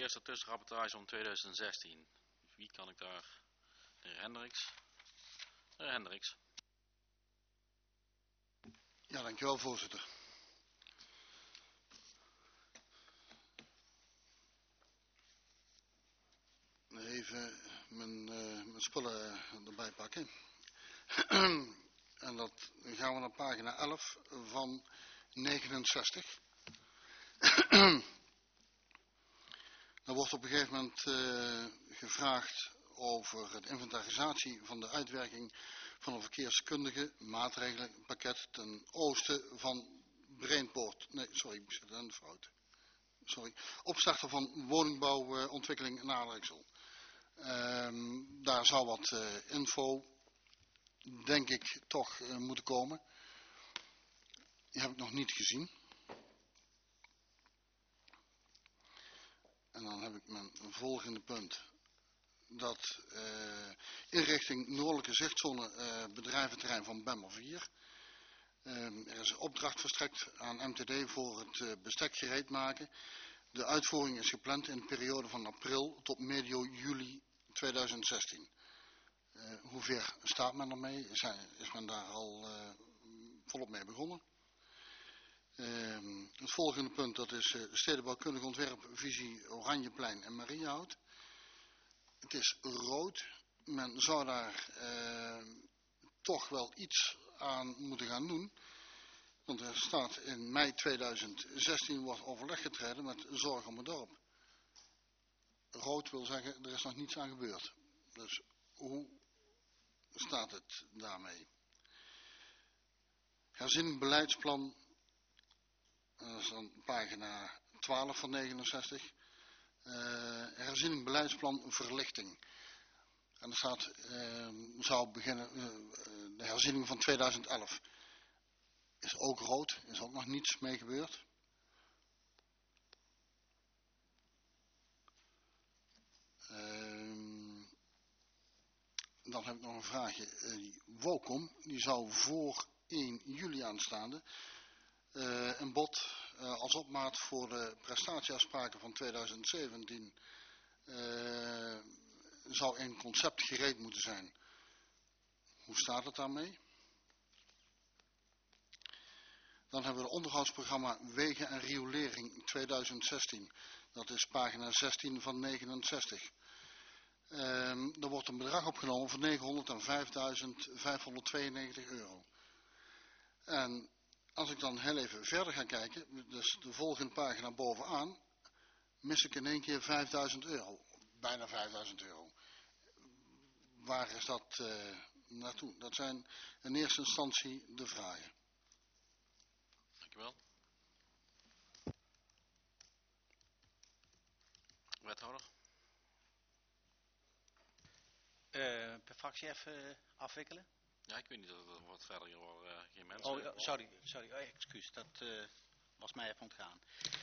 eerste tussenrapportage van 2016. Wie kan ik daar? De heer Hendricks. De heer Hendricks. Ja, dankjewel voorzitter. Even mijn spullen erbij pakken. En dat gaan we naar pagina 11 van 69. Er wordt op een gegeven moment gevraagd over de inventarisatie van de uitwerking van een verkeerskundige maatregelenpakket ten oosten van Brainport. Nee, sorry, ik zit aan de fout. Sorry. Opstarten van woningbouwontwikkeling in Aardrijksel. Daar zou wat info, denk ik, toch moeten komen. Die heb ik nog niet gezien. En dan heb ik mijn volgende punt. Dat inrichting Noordelijke Zichtzone bedrijventerrein van Bemmer 4. Er is een opdracht verstrekt aan MTD voor het bestek gereed maken. De uitvoering is gepland in de periode van april tot medio juli 2016. Hoe ver staat men ermee? Is men daar al volop mee begonnen? Het volgende punt, dat is stedenbouwkundig ontwerp, visie Oranjeplein en Mariahout. Het is rood. Men zou daar toch wel iets aan moeten gaan doen. Want er staat in mei 2016 wordt overleg getreden met Zorg om het dorp. Rood wil zeggen, er is nog niets aan gebeurd. Dus hoe staat het daarmee? Herziening beleidsplan, dat is dan pagina 12 van 69. Herziening beleidsplan verlichting. En er staat, zou beginnen, de herziening van 2011. Is ook rood, is ook nog niets mee gebeurd. Dan heb ik nog een vraagje. WOCOM, die zou voor 1 juli aanstaande een bod als opmaat voor de prestatieafspraken van 2017 zou in concept gereed moeten zijn. Hoe staat het daarmee? Dan hebben we het onderhoudsprogramma Wegen en Riolering 2016. Dat is pagina 16 van 69. Er wordt een bedrag opgenomen van €905.592. En als ik dan heel even verder ga kijken, dus de volgende pagina bovenaan, mis ik in één keer €5.000. Bijna €5.000. Waar is dat naartoe? Dat zijn in eerste instantie de vragen. Dankjewel. Wethouder. Per fractie even afwikkelen. Ja, ik weet niet of er wat verder geen mensen. Oh, sorry. Oh, excuus, dat was mij even ontgaan.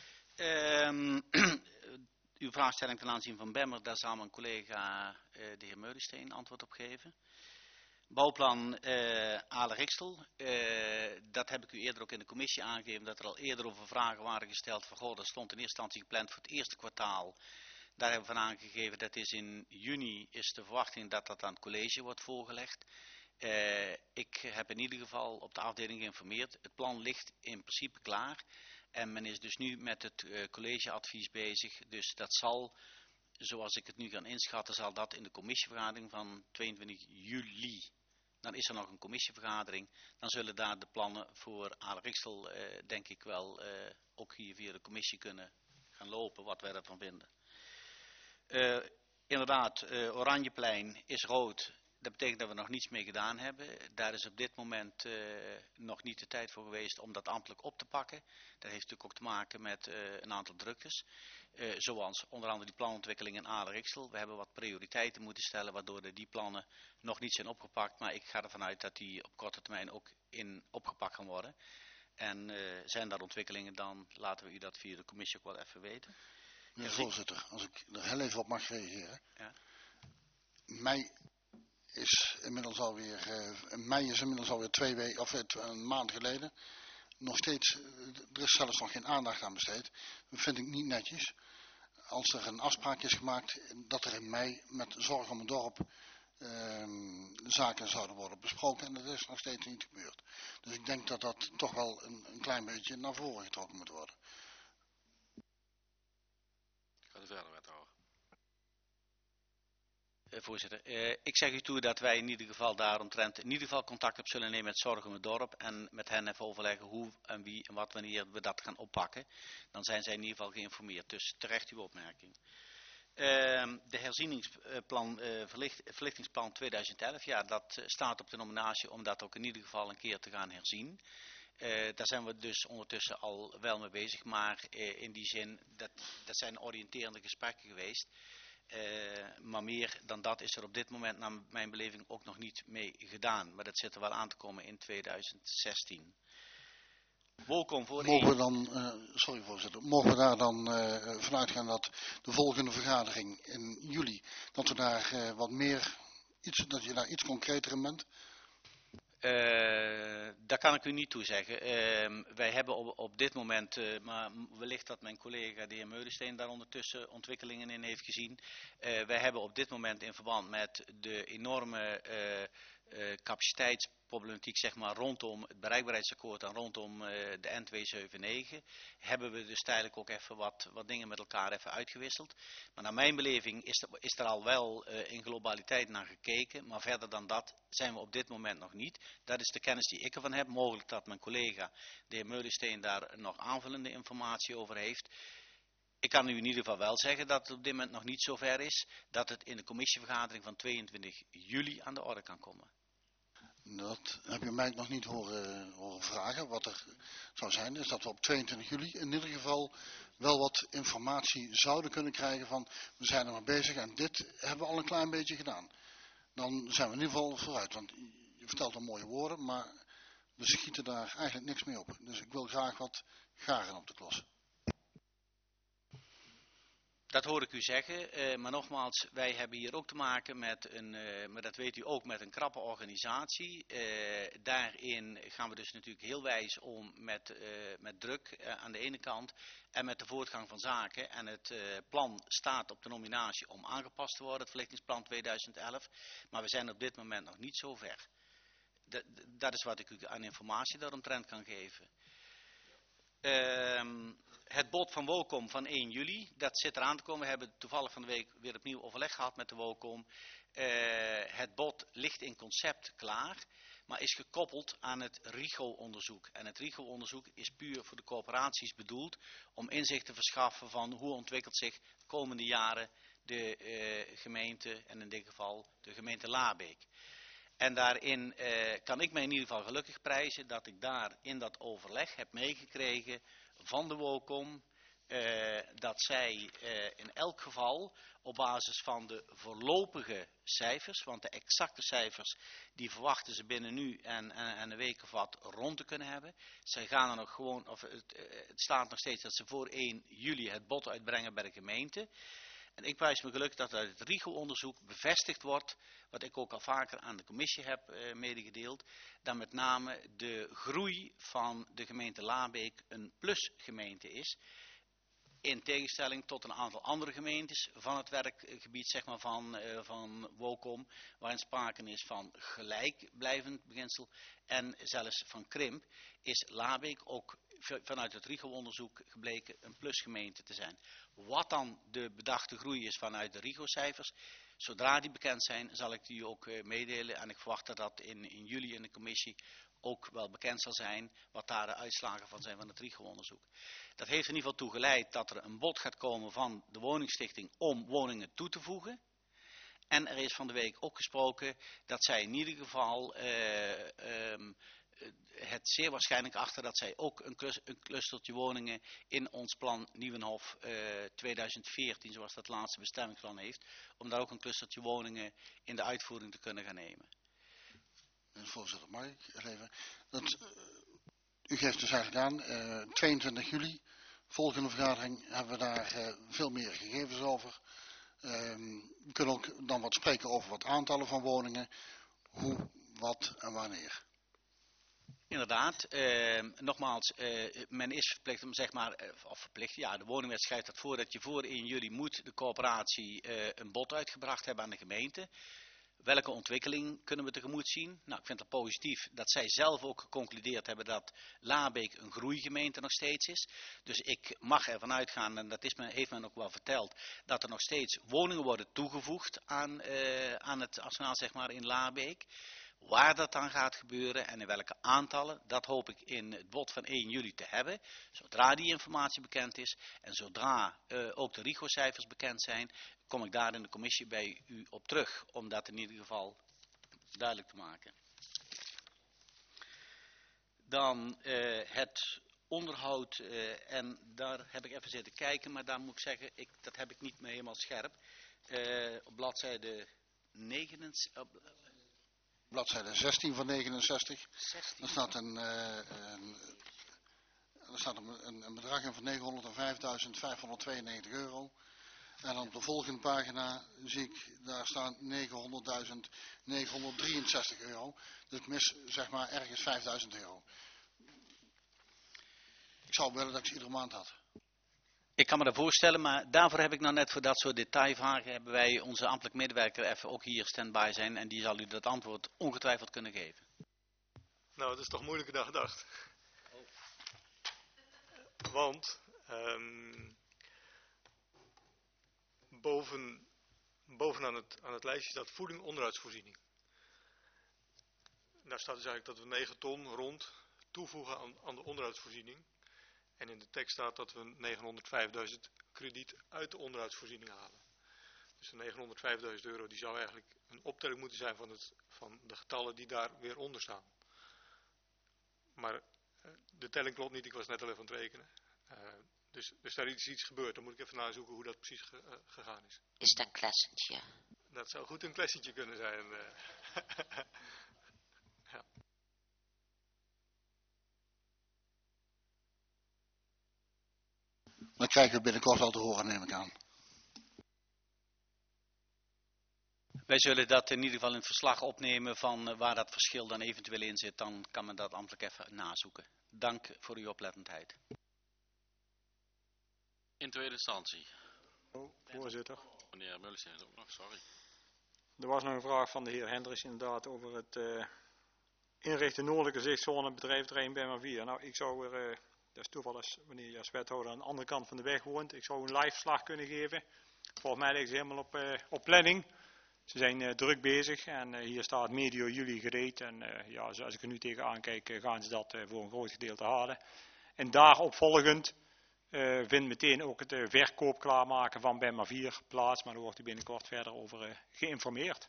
Uw vraagstelling ten aanzien van Bemmer, daar zal mijn collega de heer Meulensteen antwoord op geven. Bouwplan Ale Rixtel, dat heb ik u eerder ook in de commissie aangegeven, dat er al eerder over vragen waren gesteld van, goh, dat stond in eerste instantie gepland voor het eerste kwartaal. Daar hebben we van aangegeven, dat is in juni, is de verwachting dat dat aan het college wordt voorgelegd. Ik heb in ieder geval op de afdeling geïnformeerd. Het plan ligt in principe klaar. En men is dus nu met het collegeadvies bezig. Dus dat zal, zoals ik het nu ga inschatten, zal dat in de commissievergadering van 22 juli. Dan is er nog een commissievergadering. Dan zullen daar de plannen voor Ale Rixel, denk ik wel, ook hier via de commissie kunnen gaan lopen, wat wij ervan vinden. Inderdaad, Oranjeplein is rood. Dat betekent dat we nog niets mee gedaan hebben. Daar is op dit moment nog niet de tijd voor geweest om dat ambtelijk op te pakken. Dat heeft natuurlijk ook te maken met een aantal druktes. Zoals onder andere die planontwikkeling in Ale Rixel. We hebben wat prioriteiten moeten stellen waardoor die plannen nog niet zijn opgepakt. Maar ik ga ervan uit dat die op korte termijn ook opgepakt gaan worden. En zijn daar ontwikkelingen, dan laten we u dat via de commissie ook wel even weten. Meneer voorzitter, als ik er heel even op mag reageren. Ja. Mei is inmiddels alweer 2 weken of een maand geleden. Nog steeds, er is zelfs nog geen aandacht aan besteed. Dat vind ik niet netjes. als er een afspraak is gemaakt dat er in mei met Zorg om het Dorp zaken zouden worden besproken en dat is nog steeds niet gebeurd. Dus ik denk dat dat toch wel een klein beetje naar voren getrokken moet worden. Ga er verder, wethouder. Voorzitter, ik zeg u toe dat wij in ieder geval daaromtrent in ieder geval contact op zullen nemen met Zorg om het Dorp en met hen even overleggen hoe en wie en wat wanneer we dat gaan oppakken. Dan zijn zij in ieder geval geïnformeerd. Dus terecht uw opmerking. De herzieningsplan, verlichtingsplan 2011, ja, dat staat op de nominatie om dat ook in ieder geval een keer te gaan herzien. Daar zijn we dus ondertussen al wel mee bezig, maar in die zin, dat zijn oriënterende gesprekken geweest. Maar meer dan dat is er op dit moment naar mijn beleving ook nog niet mee gedaan. Maar dat zit er wel aan te komen in 2016. Welkom voor mogen we dan, sorry voorzitter, mogen we daar dan vanuit gaan dat de volgende vergadering in juli, dat we daar wat meer, dat je daar iets concreter in bent? Daar kan ik u niet toe zeggen. Wij hebben op dit moment, maar wellicht dat mijn collega de heer Meulensteen daar ondertussen ontwikkelingen in heeft gezien. Wij hebben op dit moment in verband met de enorme capaciteitsproblematiek, zeg maar, rondom het bereikbaarheidsakkoord en rondom de N279, hebben we dus tijdelijk ook even wat dingen met elkaar even uitgewisseld. Maar naar mijn beleving is er al wel in globaliteit naar gekeken, maar verder dan dat zijn we op dit moment nog niet. Dat is de kennis die ik ervan heb. Mogelijk dat mijn collega, de heer Meulensteen, daar nog aanvullende informatie over heeft. Ik kan u in ieder geval wel zeggen dat het op dit moment nog niet zover is dat het in de commissievergadering van 22 juli aan de orde kan komen. Dat heb je mij nog niet horen vragen. Wat er zou zijn is dat we op 22 juli in ieder geval wel wat informatie zouden kunnen krijgen van we zijn er maar bezig en dit hebben we al een klein beetje gedaan. Dan zijn we in ieder geval vooruit, want je vertelt al mooie woorden, maar we schieten daar eigenlijk niks mee op. Dus ik wil graag wat garen op de klos. Dat hoor ik u zeggen, maar nogmaals, wij hebben hier ook te maken met een, maar dat weet u ook, met een krappe organisatie. Daarin gaan we dus natuurlijk heel wijs om met druk aan de ene kant en met de voortgang van zaken. En het plan staat op de nominatie om aangepast te worden, het verlichtingsplan 2011. Maar we zijn op dit moment nog niet zo ver. Dat is wat ik u aan informatie daaromtrent kan geven. Het bod van Wocom van 1 juli, dat zit eraan te komen. We hebben toevallig van de week weer opnieuw overleg gehad met de Wocom. Het bod ligt in concept klaar, maar is gekoppeld aan het RIGO-onderzoek. En het RIGO-onderzoek is puur voor de coöperaties bedoeld om inzicht te verschaffen van hoe ontwikkelt zich de komende jaren de gemeente, en in dit geval de gemeente Laarbeek. En daarin kan ik mij in ieder geval gelukkig prijzen dat ik daar in dat overleg heb meegekregen van de Wocom dat zij in elk geval op basis van de voorlopige cijfers, want de exacte cijfers die verwachten ze binnen nu en een week of wat rond te kunnen hebben. Zij gaan er nog gewoon, of het staat nog steeds dat ze voor 1 juli het bod uitbrengen bij de gemeente. En ik prijs me geluk dat uit het RIGO-onderzoek bevestigd wordt, wat ik ook al vaker aan de commissie heb medegedeeld, dat met name de groei van de gemeente Laarbeek een plusgemeente is. In tegenstelling tot een aantal andere gemeentes van het werkgebied, zeg maar, van Wocom, waarin sprake is van gelijkblijvend beginsel en zelfs van krimp, is Laarbeek ook vanuit het RIGO-onderzoek gebleken een plusgemeente te zijn. Wat dan de bedachte groei is vanuit de RIGO-cijfers, zodra die bekend zijn, zal ik die ook meedelen. En ik verwacht dat dat in juli in de commissie ook wel bekend zal zijn, wat daar de uitslagen van zijn van het RIGO-onderzoek. Dat heeft in ieder geval toe geleid dat er een bod gaat komen van de woningstichting om woningen toe te voegen. En er is van de week ook gesproken dat zij in ieder geval het zeer waarschijnlijk achter dat zij ook een clustertje woningen in ons plan Nieuwenhof 2014, zoals dat laatste bestemmingsplan heeft, om daar ook een clustertje woningen in de uitvoering te kunnen gaan nemen. Voorzitter, mag ik even? U geeft dus eigenlijk aan, 22 juli, volgende vergadering, hebben we daar veel meer gegevens over. We kunnen ook dan wat spreken over wat aantallen van woningen, hoe, wat en wanneer. Inderdaad, nogmaals, men is verplicht om zeg maar, of verplicht, ja, de woningwet schrijft dat voor dat je voor 1 juli moet de coöperatie een bod uitgebracht hebben aan de gemeente. Welke ontwikkeling kunnen we tegemoet zien? Nou, ik vind het positief dat zij zelf ook geconcludeerd hebben dat Laarbeek een groeigemeente nog steeds is. Dus ik mag ervan uitgaan, en dat heeft men ook wel verteld, dat er nog steeds woningen worden toegevoegd aan het arsenaal zeg maar, in Laarbeek. Waar dat dan gaat gebeuren en in welke aantallen, dat hoop ik in het bod van 1 juli te hebben. Zodra die informatie bekend is en zodra ook de RIGO-cijfers bekend zijn, kom ik daar in de commissie bij u op terug. Om dat in ieder geval duidelijk te maken. Dan het onderhoud, en daar heb ik even zitten kijken, maar daar moet ik zeggen, dat heb ik niet meer helemaal scherp. Op bladzijde 69... Bladzijde 16 van 69. 16. Er staat een bedrag in van €905.592. En op de volgende pagina zie ik, daar staan €900.963. Dus ik mis zeg maar ergens €5.000. Ik zou willen dat ik ze iedere maand had. Ik kan me dat voorstellen, maar daarvoor heb ik nou net voor dat soort detailvragen hebben wij onze ambtelijk medewerker even ook hier stand-by zijn en die zal u dat antwoord ongetwijfeld kunnen geven. Nou, het is toch moeilijker dan gedacht. Want bovenaan het lijstje staat voeding onderhoudsvoorziening. Daar staat dus eigenlijk dat we 9 ton rond toevoegen aan de onderhoudsvoorziening. En in de tekst staat dat we 905.000 krediet uit de onderhoudsvoorziening halen. Dus de €905.000 die zou eigenlijk een optelling moeten zijn van de getallen die daar weer onder staan. Maar de telling klopt niet, ik was net al even aan het rekenen. Dus daar is iets gebeurd, dan moet ik even nazoeken hoe dat precies gegaan is. Is dat een klessentje? Dat zou goed een klessentje kunnen zijn. Ja. Dat krijgen we binnenkort wel te horen, neem ik aan. Wij zullen dat in ieder geval in het verslag opnemen van waar dat verschil dan eventueel in zit. Dan kan men dat ambtelijk even nazoeken. Dank voor uw oplettendheid. In tweede instantie. Voorzitter. Meneer Meulensteen is ook nog, sorry. Er was nog een vraag van de heer Hendricks inderdaad over het inrichten noordelijke zichtzone bedrijventerrein Bemmer 4. Nou, ik zou er, dat is toevallig wanneer je als wethouder aan de andere kant van de weg woont, ik zou een live slag kunnen geven. Volgens mij ligt ze helemaal op planning. Ze zijn druk bezig en hier staat medio juli gereed. En ja, als ik er nu tegenaan kijk, gaan ze dat voor een groot gedeelte halen. En daarop volgend vindt meteen ook het verkoop klaarmaken van Bemmer 4 plaats. Maar daar wordt u binnenkort verder over geïnformeerd.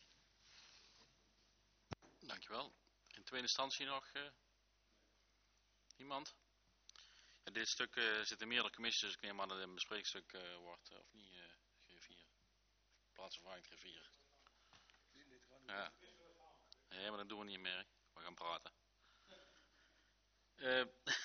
Dankjewel. In tweede instantie nog iemand? Ja, dit stuk zit in meerdere commissies, dus ik neem aan dat het een bespreekstuk wordt, of niet, G4. Plaatsvervangend G4. Ja. Nee, maar dat doen we niet meer. We gaan praten.